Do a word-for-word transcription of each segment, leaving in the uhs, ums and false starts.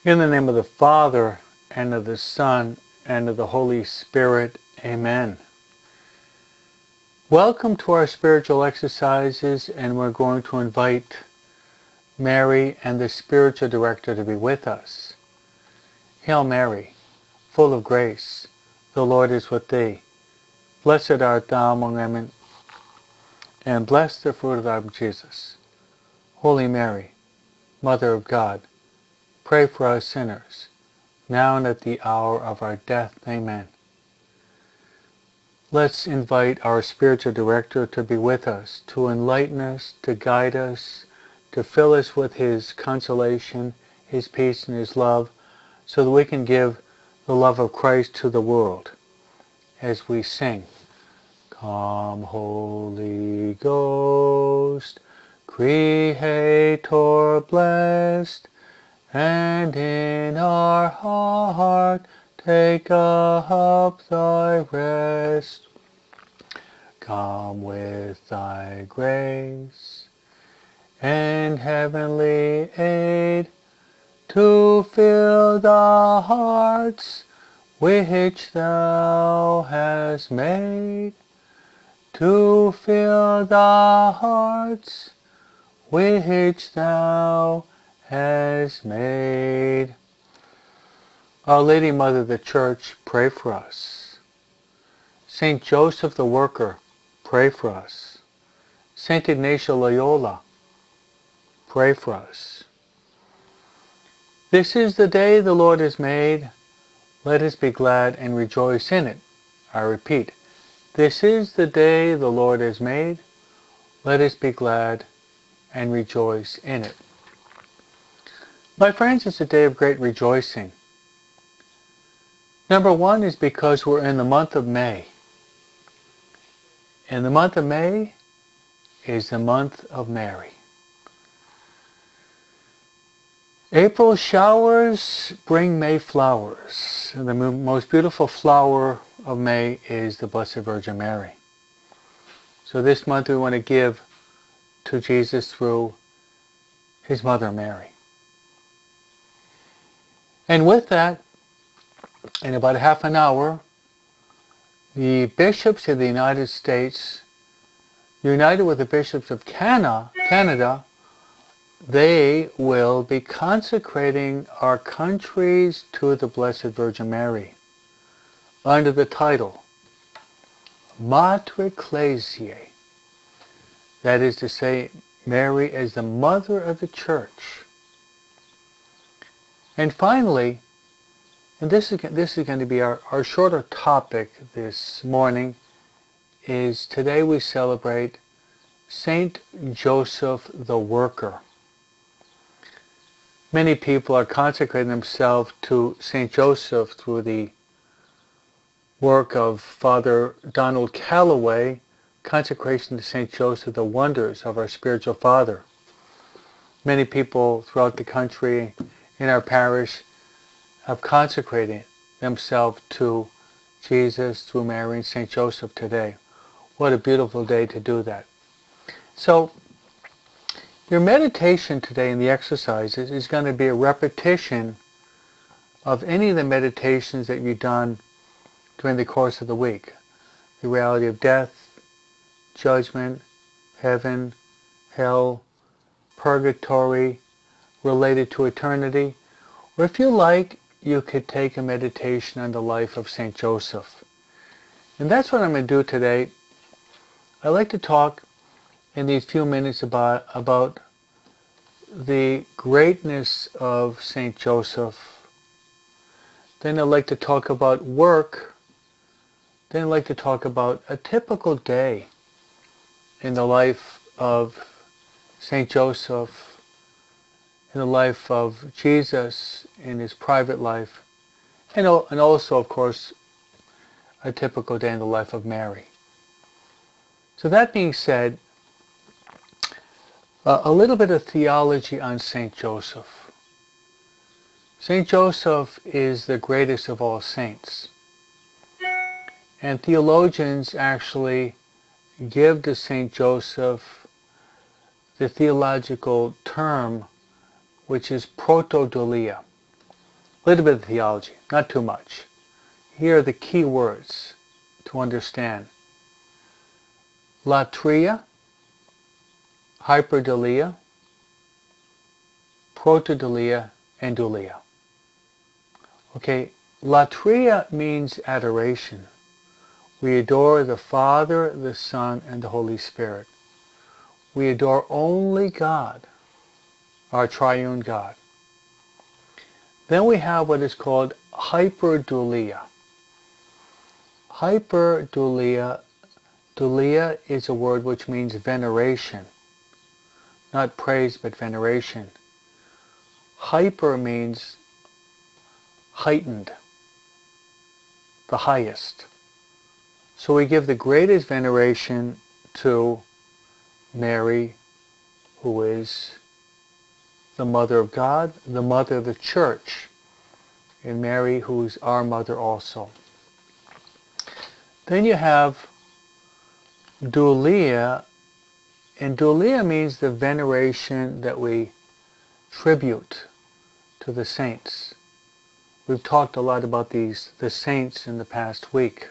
In the name of the Father, and of the Son, and of the Holy Spirit. Amen. Welcome to our spiritual exercises, and we're going to invite Mary and the spiritual director to be with us. Hail Mary, full of grace, the Lord is with thee. Blessed art thou among women, and blessed the fruit of thy womb, Jesus. Holy Mary, Mother of God, pray for us sinners, now and at the hour of our death. Amen. Let's invite our spiritual director to be with us, to enlighten us, to guide us, to fill us with his consolation, his peace, and his love, so that we can give the love of Christ to the world as we sing. Come, Holy Ghost, Creator blessed, and in our heart take up thy rest. Come with thy grace and heavenly aid to fill the hearts which thou hast made, to fill the hearts which thou hast made. Our Lady Mother of the Church, pray for us. Saint Joseph the Worker, pray for us. Saint Ignacio Loyola, pray for us. This is the day the Lord has made. Let us be glad and rejoice in it. I repeat, this is the day the Lord has made. Let us be glad and rejoice in it. My friends, it's a day of great rejoicing. Number one is because we're in the month of May. And the month of May is the month of Mary. April showers bring May flowers. And the most beautiful flower of May is the Blessed Virgin Mary. So this month we want to give to Jesus through his mother Mary. And with that, in about half an hour, the bishops of the United States, united with the bishops of Canada, Canada, they will be consecrating our countries to the Blessed Virgin Mary under the title Mater Ecclesiae. That is to say, Mary as the mother of the church. And finally, and this is, this is going to be our, our shorter topic this morning, is today we celebrate Saint Joseph the Worker. Many people are consecrating themselves to Saint Joseph through the work of Father Donald Calloway, Consecration to Saint Joseph, the Wonders of Our Spiritual Father. Many people throughout the country, in our parish, have consecrated themselves to Jesus through Mary and Saint Joseph today. What a beautiful day to do that. So, your meditation today in the exercises is going to be a repetition of any of the meditations that you've done during the course of the week. The reality of death, judgment, heaven, hell, purgatory, related to eternity. Or if you like, you could take a meditation on the life of Saint Joseph. And that's what I'm going to do today. I'd like to talk in these few minutes about, about the greatness of Saint Joseph. Then I'd like to talk about work. Then I'd like to talk about a typical day in the life of Saint Joseph, in the life of Jesus, in his private life, and, and also, of course, a typical day in the life of Mary. So that being said, uh, a little bit of theology on Saint Joseph. Saint Joseph is the greatest of all saints. And theologians actually give to Saint Joseph the theological term which is protodolia. A little bit of theology, not too much. Here are the key words to understand. Latria, hyperdulia, protodulia, and dulia. Okay, latria means adoration. We adore the Father, the Son, and the Holy Spirit. We adore only God, our triune God. Then we have what is called hyperdulia. Hyperdulia, dulia is a word which means veneration. Not praise, but veneration. Hyper means heightened, the highest. So we give the greatest veneration to Mary, who is the Mother of God, the Mother of the Church, and Mary, who's our Mother also. Then you have dulia, and dulia means the veneration that we tribute to the saints. We've talked a lot about these, the saints, in the past week.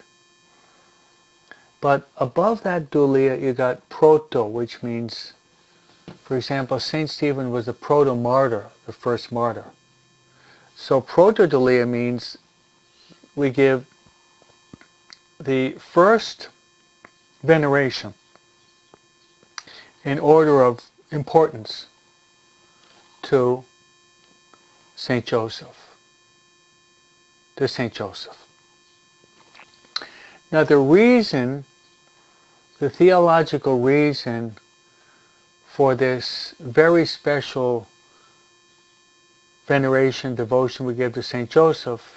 But above that dulia, you got proto, which means, for example, Saint Stephen was the proto-martyr, the first martyr. So protodulia means we give the first veneration in order of importance to Saint Joseph. To Saint Joseph. Now the reason, the theological reason for this very special veneration, devotion we give to Saint Joseph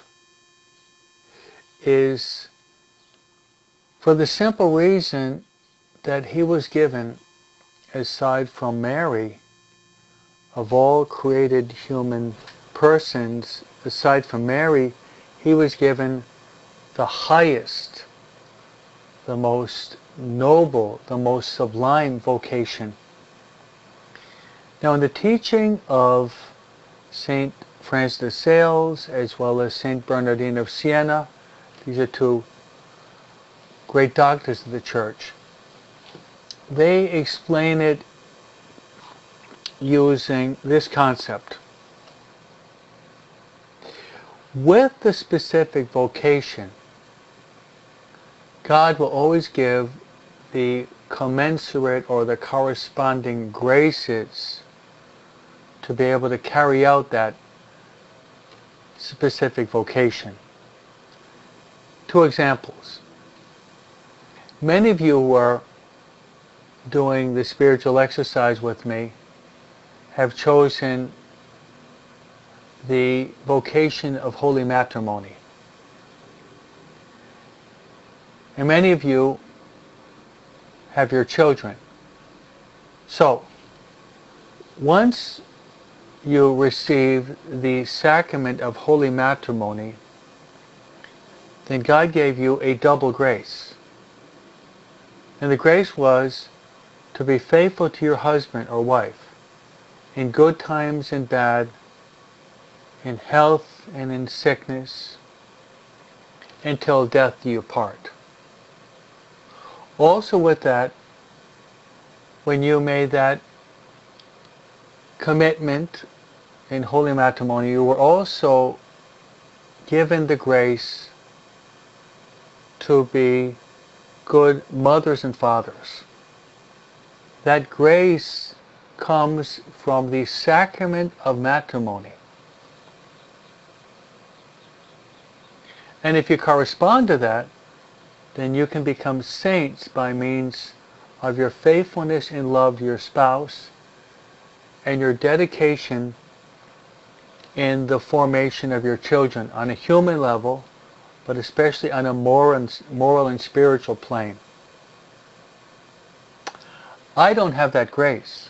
is for the simple reason that he was given, aside from Mary, of all created human persons, aside from Mary, he was given the highest, the most noble, the most sublime vocation. Now in the teaching of Saint Francis de Sales as well as Saint Bernardine of Siena, these are two great doctors of the Church, they explain it using this concept. With the specific vocation, God will always give the commensurate or the corresponding graces to be able to carry out that specific vocation. Two examples. Many of you who are doing the spiritual exercise with me have chosen the vocation of holy matrimony. And many of you have your children. So, once you receive the sacrament of holy matrimony, then God gave you a double grace. And the grace was to be faithful to your husband or wife in good times and bad, in health and in sickness, until death do you part. Also with that, when you made that commitment in holy matrimony, you were also given the grace to be good mothers and fathers. That grace comes from the sacrament of matrimony. And if you correspond to that, then you can become saints by means of your faithfulness and love to your spouse and your dedication in the formation of your children on a human level, but especially on a moral and, moral and spiritual plane. I don't have that grace.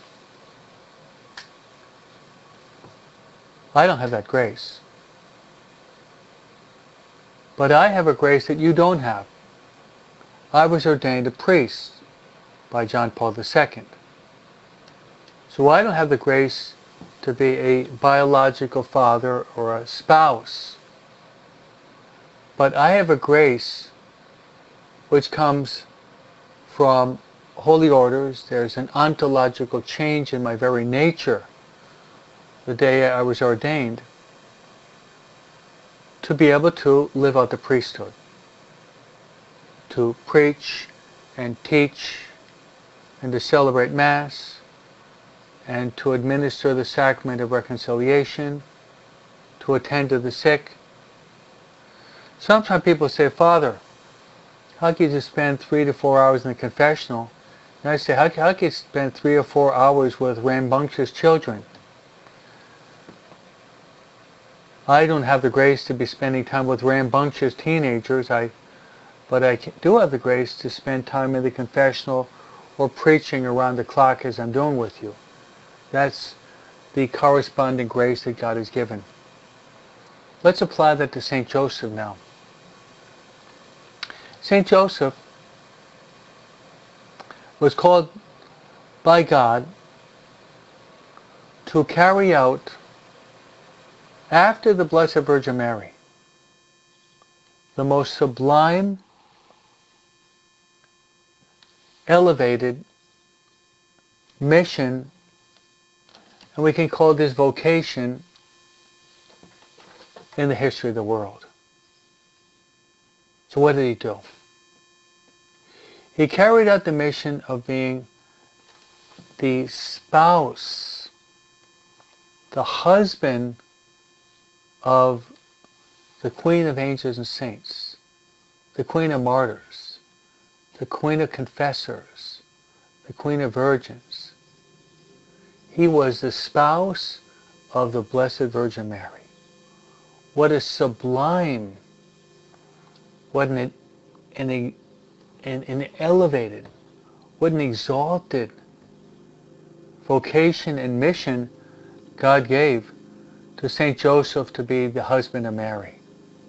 I don't have that grace. But I have a grace that you don't have. I was ordained a priest by John Paul the Second. So I don't have the grace to be a biological father or a spouse. But I have a grace which comes from holy orders. There's an ontological change in my very nature the day I was ordained to be able to live out the priesthood, to preach and teach and to celebrate Mass and to administer the sacrament of reconciliation, to attend to the sick. Sometimes people say, Father, how can you just spend three to four hours in the confessional? And I say, how, how can you spend three or four hours with rambunctious children? I don't have the grace to be spending time with rambunctious teenagers, I, but I do have the grace to spend time in the confessional or preaching around the clock as I'm doing with you. That's the corresponding grace that God has given. Let's apply that to Saint Joseph now. Saint Joseph was called by God to carry out, after the Blessed Virgin Mary, the most sublime, elevated mission, and we can call this vocation, in the history of the world. So what did he do? He carried out the mission of being the spouse, the husband of the Queen of Angels and Saints, the Queen of Martyrs, the Queen of Confessors, the Queen of Virgins. He was the spouse of the Blessed Virgin Mary. What a sublime, what an, an, an, an elevated, what an exalted vocation and mission God gave to Saint Joseph to be the husband of Mary.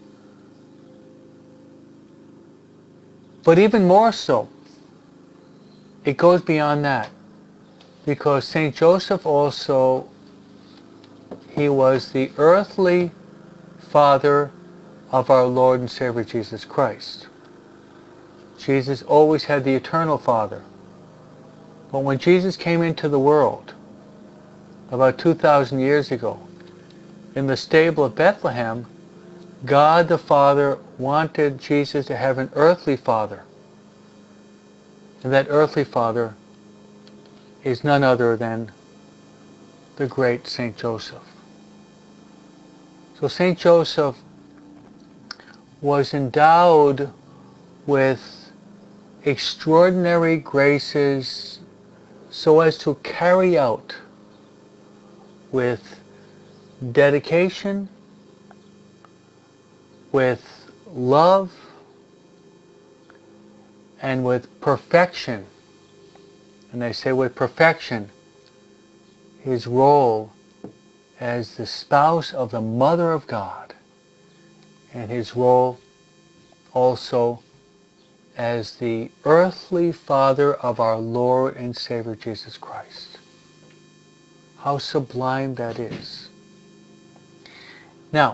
But even more so, it goes beyond that, because Saint Joseph also, he was the earthly father of our Lord and Savior Jesus Christ. Jesus always had the eternal Father. But when Jesus came into the world, about two thousand years ago, in the stable of Bethlehem, God the Father wanted Jesus to have an earthly father. And that earthly father is none other than the great Saint Joseph. So Saint Joseph was endowed with extraordinary graces so as to carry out with dedication, with love, and with perfection, and I say with perfection, his role as the spouse of the Mother of God, and his role also as the earthly father of our Lord and Savior Jesus Christ. How sublime that is. Now,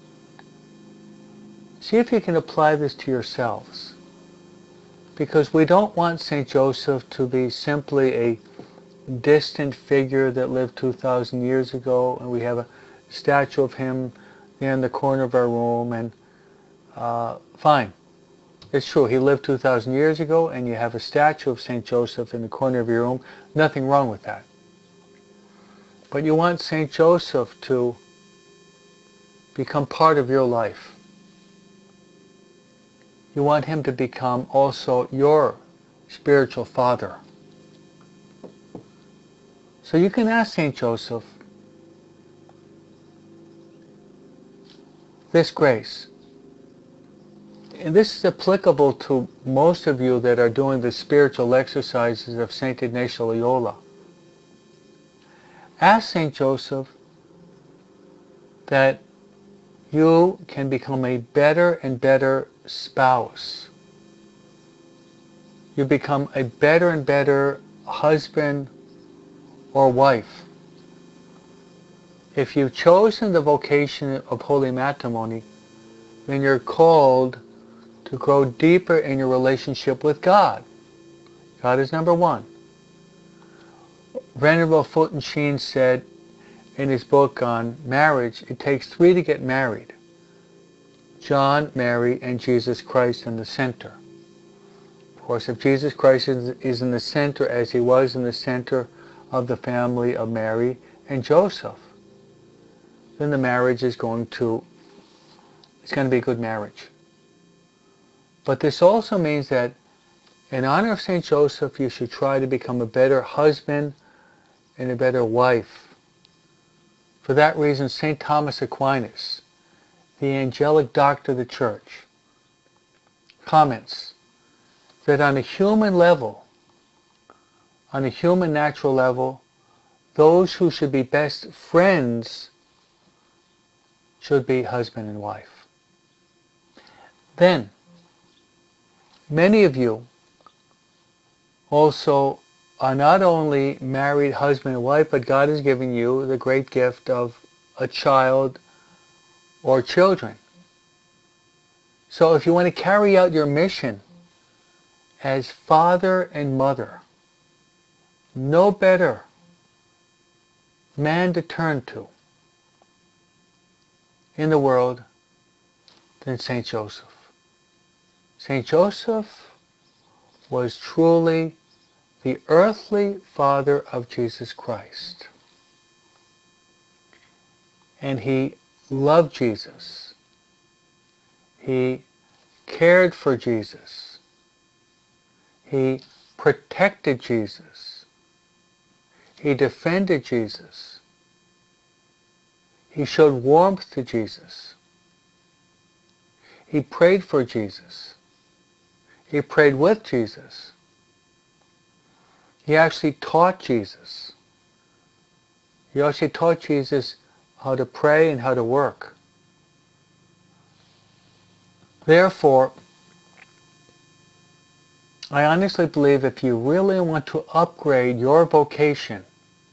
see if you can apply this to yourselves. Because we don't want Saint Joseph to be simply a distant figure that lived two thousand years ago, and we have a statue of him in the corner of our room, and uh, fine. It's true, he lived two thousand years ago, and you have a statue of Saint Joseph in the corner of your room. Nothing wrong with that. But you want Saint Joseph to become part of your life. You want him to become also your spiritual father. So you can ask Saint Joseph this grace. And this is applicable to most of you that are doing the spiritual exercises of Saint Ignatius Loyola. Ask Saint Joseph that you can become a better and better spouse. You become a better and better husband or wife. If you've chosen the vocation of holy matrimony, then you're called to grow deeper in your relationship with God. God is number one. Venerable Fulton Sheen said in his book on marriage, it takes three to get married. John, Mary, and Jesus Christ in the center. Of course, if Jesus Christ is in the center as he was in the center of the family of Mary and Joseph, then the marriage is going to, it's going to be a good marriage. But this also means that in honor of Saint Joseph, you should try to become a better husband and a better wife. For that reason, Saint Thomas Aquinas, the angelic doctor of the Church, comments that on a human level, on a human natural level, those who should be best friends should be husband and wife. Then, many of you also are not only married husband and wife, but God has given you the great gift of a child or children. So if you want to carry out your mission as father and mother, no better man to turn to in the world than Saint Joseph. Saint Joseph was truly the earthly father of Jesus Christ. And he loved Jesus. He cared for Jesus. He protected Jesus. He defended Jesus. He showed warmth to Jesus. He prayed for Jesus. He prayed with Jesus. He actually taught Jesus. He actually taught Jesus how to pray and how to work. Therefore, I honestly believe if you really want to upgrade your vocation,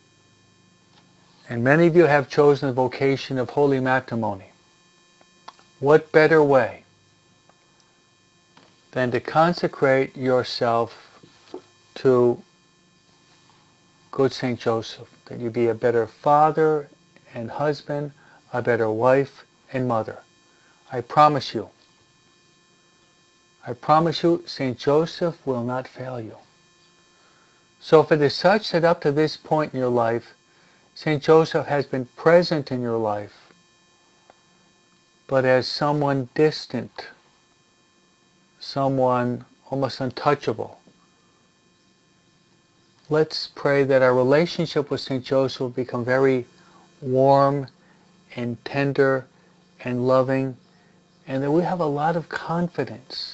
and many of you have chosen the vocation of holy matrimony, what better way than to consecrate yourself to good Saint Joseph, that you be a better father and husband, a better wife and mother. I promise you, I promise you, Saint Joseph will not fail you. So if it is such that up to this point in your life, Saint Joseph has been present in your life, but as someone distant, someone almost untouchable, let's pray that our relationship with Saint Joseph will become very warm and tender and loving, and that we have a lot of confidence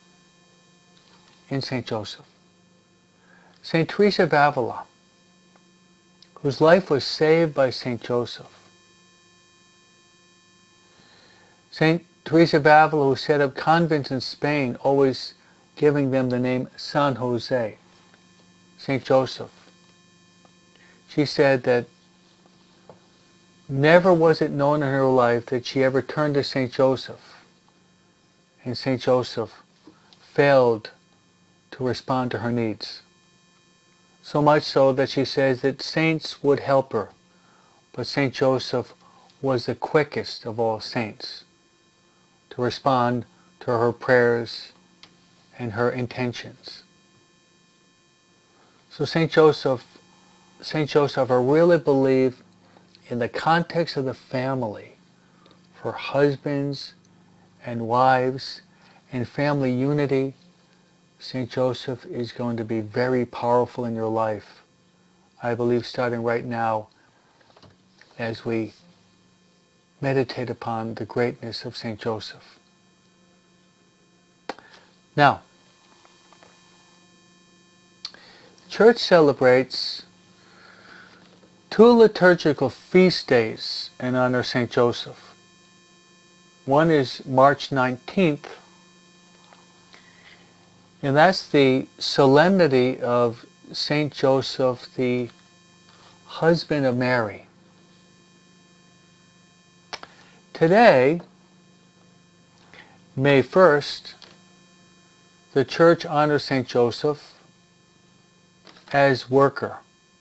in Saint Joseph. Saint Teresa of Avila, whose life was saved by Saint Joseph. Saint Teresa of Avila, who set up convents in Spain, always giving them the name San Jose, Saint Joseph. She said that never was it known in her life that she ever turned to Saint Joseph, and Saint Joseph failed to respond to her needs. So much so that she says that saints would help her, but Saint Joseph was the quickest of all saints to respond to her prayers and her intentions. So Saint Joseph, Saint Joseph, I really believe in the context of the family, for husbands and wives and family unity, Saint Joseph is going to be very powerful in your life. I believe starting right now as we meditate upon the greatness of Saint Joseph. Now, the Church celebrates two liturgical feast days in honor of Saint Joseph. One is March nineteenth, and that's the solemnity of Saint Joseph, the husband of Mary. Today, May first, the Church honors Saint Joseph as worker.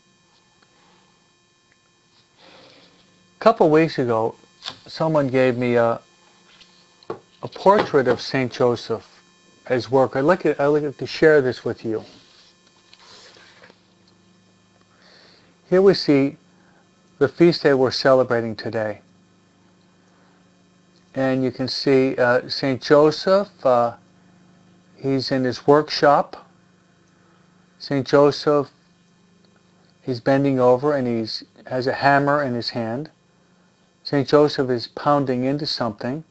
A couple weeks ago, someone gave me a, a portrait of Saint Joseph as worker. I'd like, to, I'd like to share this with you. Here we see the feast day we're celebrating today. And you can see uh, Saint Joseph, uh, he's in his workshop. Saint Joseph, he's bending over and he has a hammer in his hand. Saint Joseph is pounding into something.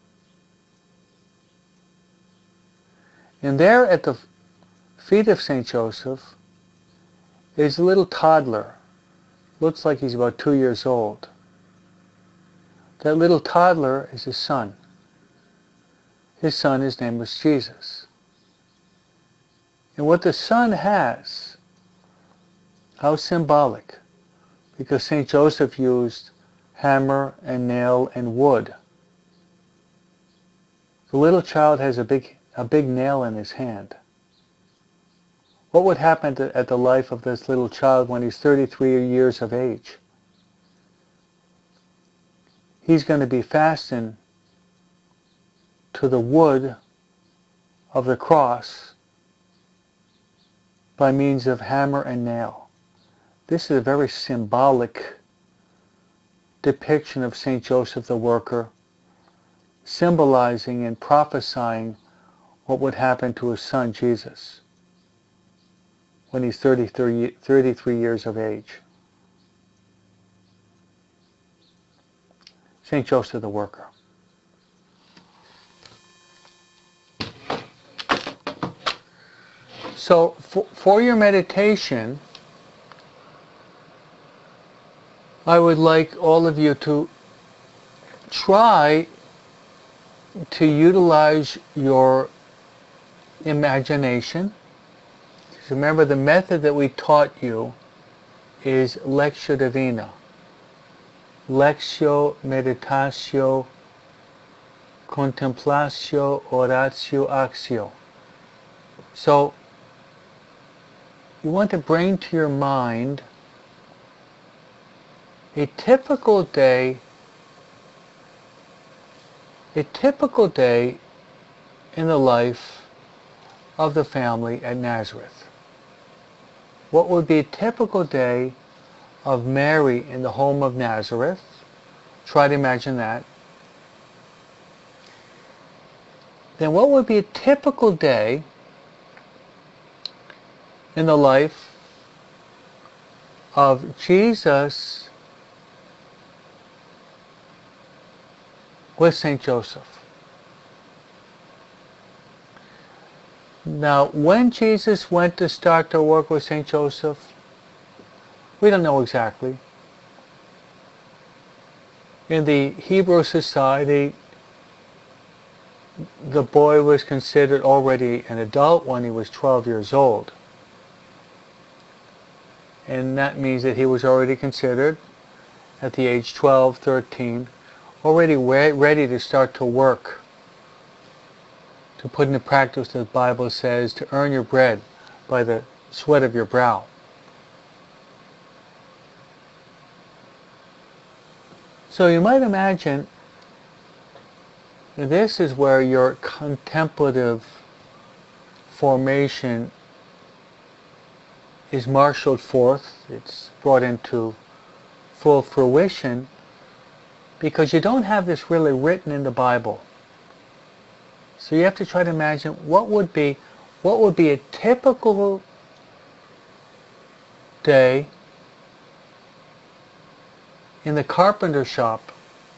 And there at the feet of Saint Joseph is a little toddler. Looks like he's about two years old. That little toddler is his son. His son, his name was Jesus. And what the son has, how symbolic, because Saint Joseph used hammer and nail and wood. The little child has a big, a big nail in his hand. What would happen to, at the life of this little child when he's thirty-three years of age? He's going to be fastened to the wood of the cross by means of hammer and nail. This is a very symbolic depiction of Saint Joseph the worker, symbolizing and prophesying what would happen to his son Jesus when he's thirty-three, thirty-three years of age. Saint Joseph the worker. So for, for your meditation, I would like all of you to try to utilize your imagination. Remember, the method that we taught you is Lectio Divina. Lectio, meditatio, contemplatio, oratio, actio. So, you want to bring to your mind a typical day, a typical day in the life of the family at Nazareth. What would be a typical day of Mary in the home of Nazareth? Try to imagine that. Then what would be a typical day in the life of Jesus with Saint Joseph? Now, when Jesus went to start to work with Saint Joseph, we don't know exactly. In the Hebrew society, the boy was considered already an adult when he was twelve years old. And that means that he was already considered, at the age twelve, thirteen, already re- ready to start to work, to put into practice what the Bible says, to earn your bread by the sweat of your brow. So you might imagine this is where your contemplative formation is marshaled forth. It's brought into full fruition because you don't have this really written in the Bible. So you have to try to imagine what would be what would be a typical day in the carpenter shop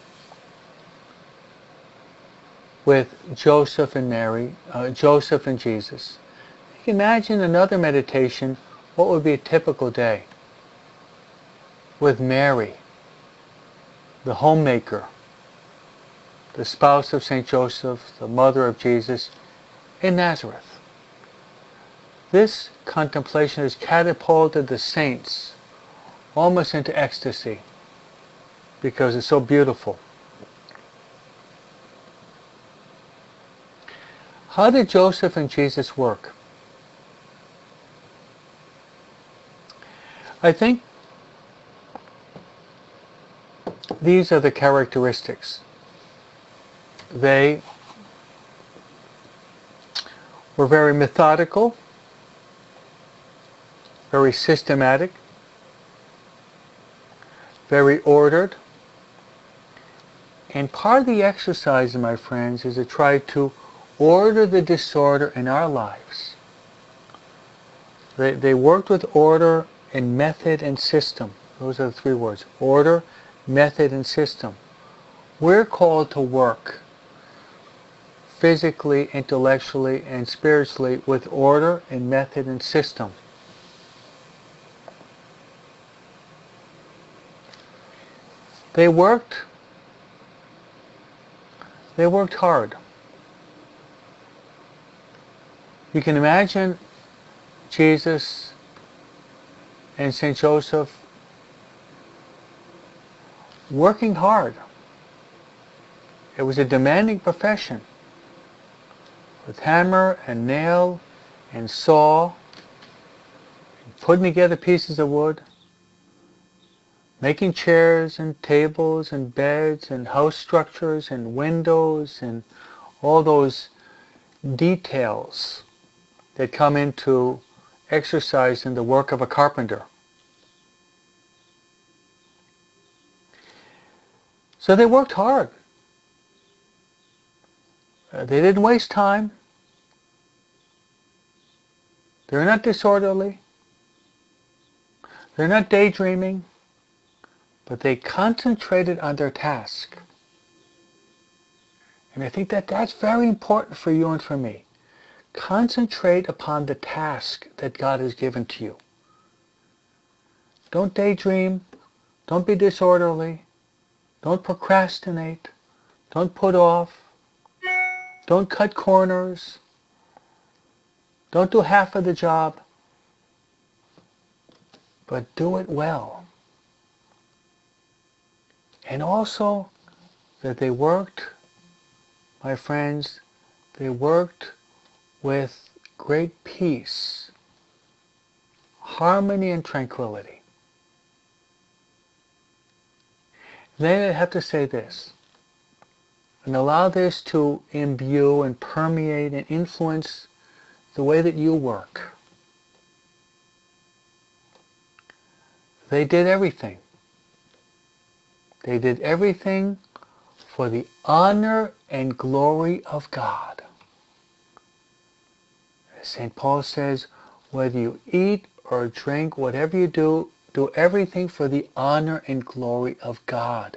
with Joseph and Mary, uh, Joseph and Jesus. You can imagine another meditation, what would be a typical day with Mary, the homemaker, the spouse of Saint Joseph, the mother of Jesus, in Nazareth. This contemplation has catapulted the saints almost into ecstasy because it's so beautiful. How did Joseph and Jesus work? I think these are the characteristics. They were very methodical, very systematic, very ordered. And part of the exercise, my friends, is to try to order the disorder in our lives. They, they worked with order and method and system. Those are the three words. Order, method, and system. We're called to work physically, intellectually, and spiritually with order and method and system. They worked, they worked hard. You can imagine Jesus and Saint Joseph working hard. It was a demanding profession, with hammer and nail and saw, and putting together pieces of wood, making chairs and tables and beds and house structures and windows and all those details that come into exercise in the work of a carpenter. So they worked hard. Uh, they didn't waste time. They're not disorderly. They're not daydreaming. But they concentrated on their task. And I think that that's very important for you and for me. Concentrate upon the task that God has given to you. Don't daydream. Don't be disorderly. Don't procrastinate. Don't put off. Don't cut corners. Don't do half of the job. But do it well. And also that they worked, my friends, they worked with great peace, harmony, and tranquility. Then I have to say this, and allow this to imbue and permeate and influence the way that you work. They did everything. They did everything for the honor and glory of God. As Saint Paul says, whether you eat or drink, whatever you do, do everything for the honor and glory of God.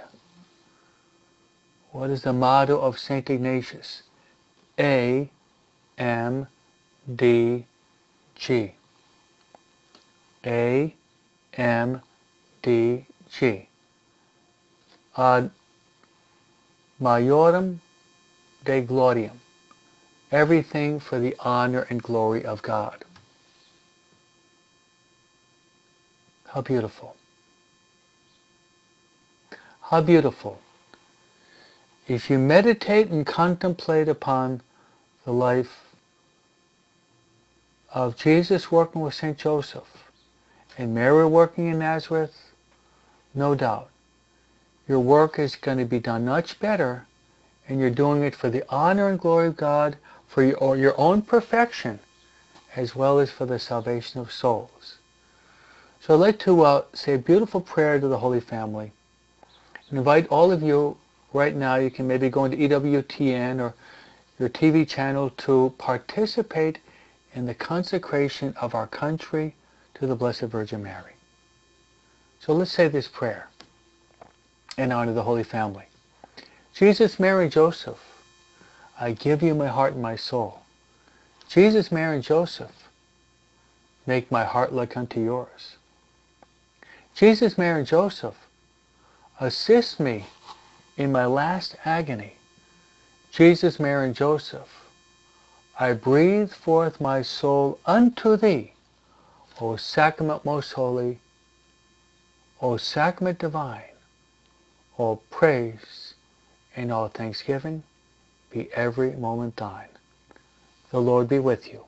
What is the motto of Saint Ignatius? A M D G. A M D G. Ad Majorem Dei Gloriam. Everything for the honor and glory of God. How beautiful. How beautiful. If you meditate and contemplate upon the life of Jesus working with Saint Joseph and Mary working in Nazareth, no doubt, your work is going to be done much better, and you're doing it for the honor and glory of God, for your, your own perfection, as well as for the salvation of souls. So I'd like to uh, say a beautiful prayer to the Holy Family, and invite all of you right now. You can maybe go into E W T N or your T V channel to participate in the consecration of our country to the Blessed Virgin Mary. So let's say this prayer in honor of the Holy Family. Jesus, Mary, Joseph, I give you my heart and my soul. Jesus, Mary, and Joseph, make my heart like unto yours. Jesus, Mary, and Joseph, assist me in my last agony. Jesus, Mary, and Joseph, I breathe forth my soul unto thee, O sacrament most holy, O sacrament divine, all praise and all thanksgiving be every moment thine. The Lord be with you.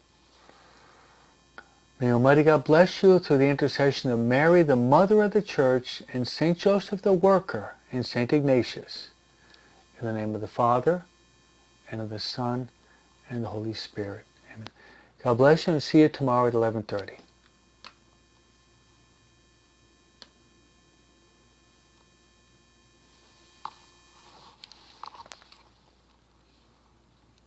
May Almighty God bless you through the intercession of Mary, the Mother of the Church, and Saint Joseph the Worker, and Saint Ignatius. In the name of the Father, and of the Son, and the Holy Spirit. Amen. God bless you, and see you tomorrow at eleven thirty.